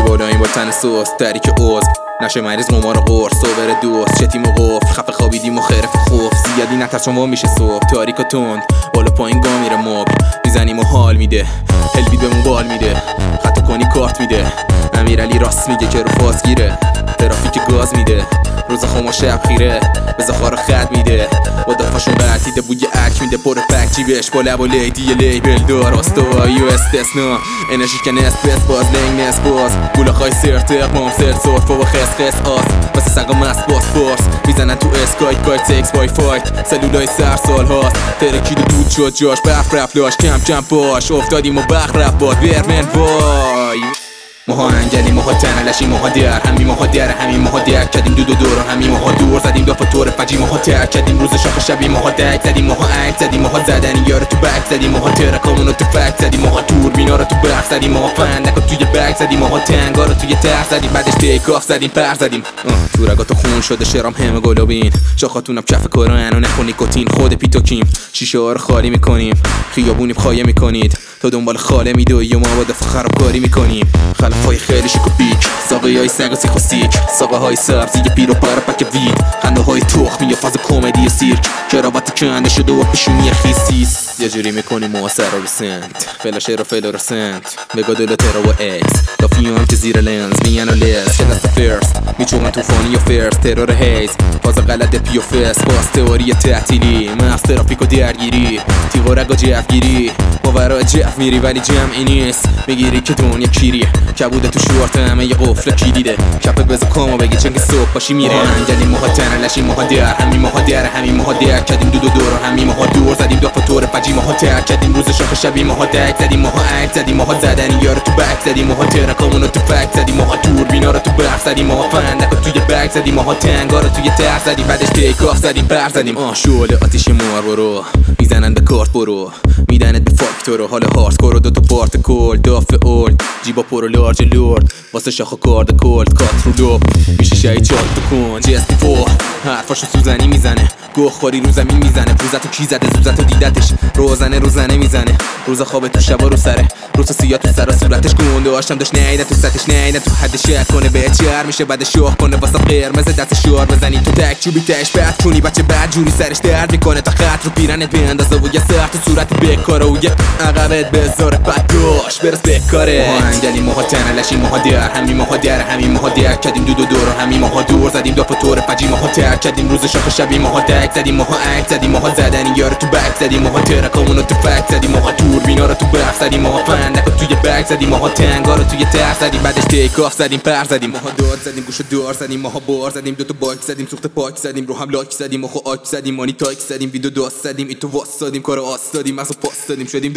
بالاییم با تن سوست تریک عضو نشه مریض قمار قرص صبر دوست شتیم و قفل خفه خوابیدیم و خیرف خوف زیادی نترسم و میشه صبح تاریک و تند بالا پایین گا میره مبل میزنیم و حال میده هلوی بهمون بال میده خطا کنی کارت میده امیرعلی راست میگه که رو فاز گیره ترافیک گاز میده روز خما شب خیره بزا خارا خط میده با دفاشون برتیده بوی اک میده پر پک جیبش با لب و لیدی لیبل دار آستوایی و استثنا انرژی که نست بس باز لنگ نست باز گولاخای سرت اقمام سر سرفا و خس خس آس واسه سنگا مست باز فورس میزنن تو اسکایت کایت سکس بای فایت سلولای سر سال هاست ترکید و دود شد جاش برف رفت لاش کم کم باش افتادیم و بخ رفت باد ورمن وای ماها انجلی ماها تنلشی ماها در همین ماها در همین ماها در کردیم دو دور همین ماها دور زدیم دو فطور فجی ماها تر کردیم روز شاخ شبی ماها دک زدیم ماها عکس زدیم ماها زدن یارو تو بک زدیم ماها ترکامونو تو فک زدیم ماها تور بینا رو تو برف زدیم ماها فندک توی بک زدیم ماها تنگا رو توی تر زدیم بعدش تیک آف زدیم پر زدیم تورگاتو خون شده شرام همه گلابین شاخاتونم کف کارن و نخون نیکوتین خود پیتوکیم شیشه ها رو خالی میکنیم خیابونیم خایه میکنید تا دنبال خاله میدوی و ما با دفع خرابکاری میکنیم خلفای خیلی شیک و بیک ساقه های سگ و سیخ و سیک ساقه های سبزی پیر و پر پک وید خنده های تخمی یا فاز کمدی سیرک کراوات کنده شده و پیشونی خیسیس یه جوری میکنیم و سر رو سنت فلاشر و فلورسنت بگا دلتر و اکس دافیو هم که زیر لنز میان و لز که دست فرست میچونن توفانی و فرست ترور هیز فاز غلط پیو فست باز تئوری تعطیلی مغز ترافیک و درگیری تیغ و رگ و جفگیری باورا جف میری ولی جمعی نیست میگیری که دنیا کیریه کبوده تو شورت همه یه قفل کلیده کپه بزا کامو بگی چون که صبح باشی میره انجلی ماها تنلشی ماها در همین ماها در همین ماها در کردیم دو دور همین ماها دور زدیم دو فطور فجی ماها تر کردیم روز شاخ شبی ماها دک زدیم ماها عکس زدیم ماها زدن یارو تو بک زدیم ماها ترکامونو تو فک زدیم ماها تور بینا رو تو برف زدیم ماها فندک توی بک زدیم ماها تنگا رو توی تر زدیم بعدش تیک آف زدیم پر زدیم شعله آتیش مار برو میزنن به کارت برو میدنت به فاکتور حال هاردکور و دو تا پارت کل دافع اولد جیبا پرو لارج لورد واسه شاخ کارد کلد کات رو لب میشه شایی چات بکن جستی فور حرفاشو سوزنی میزنه گوه خوری رو زمین میزنه روزتو کی زده زوزتو دیدتش روزنه میزنه روز خواب تو شبا رو سره روز سیاه تو سر صورتش گونده هاشم داشت نیده تو سطش نیده تو حد شهر کنه به چهر میشه بعد شوخ کنه واسه قرمز دست شوار بزنی تو تک چوبی تش بعد کنی بچه بعد جوری سرش درد میکنه تا خط رو پیرنت بیندازه و یه سر تو صورت بکاره و یه عقبت بذاره بعد داش برس بکاره ماها انجلی ماها تنلشی ماها در همین ماها در همین ماها در کردیم دو دور همین ماها دور زدیم دو فطور فجی ماها تر کردیم روز شاخ شبی ماها دک زدیم ماها عکس زدیم ماها زدن یارو تو بک زدیم ماها ترکامونو تو فک زدیم ماها تور بینا رو تو برف زدیم ماها فندک توی بک زدیم ماها تنگا رو توی تر زدیم بعدش تیک آف زدیم پر زدیم ماها داد زدیم گوشو دار زدیم ماها بار زدیم دو تا باک زدیم سوخت پاک زدیم رو هم لاک زدیم ماها آک زدیم مانی تایک زدیم ویدیو داست زدیم ایتو واسادیم کارو آستادیم مغزو پاس دادیم شدیم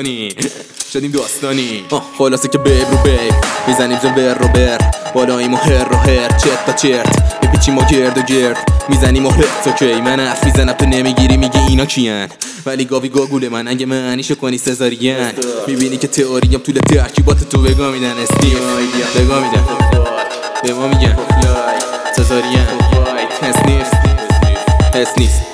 داستانی خلاصه که بیب رو بیب میزنیم زنبر رو بر بالاییم و هر رو هر چت تا چرت میپیچیم و گرد و گرد میزنیم و هرت اوکی من حرف میزنم تو نمیگیری میگی اینا کیان ولی گاوی گاگوله من اگه معنیشو کنی سزارین میبینی که تئوریم طول ترکیبات تو بگا میدن استیل بگا میدن به ما میگن سزارین هست نیست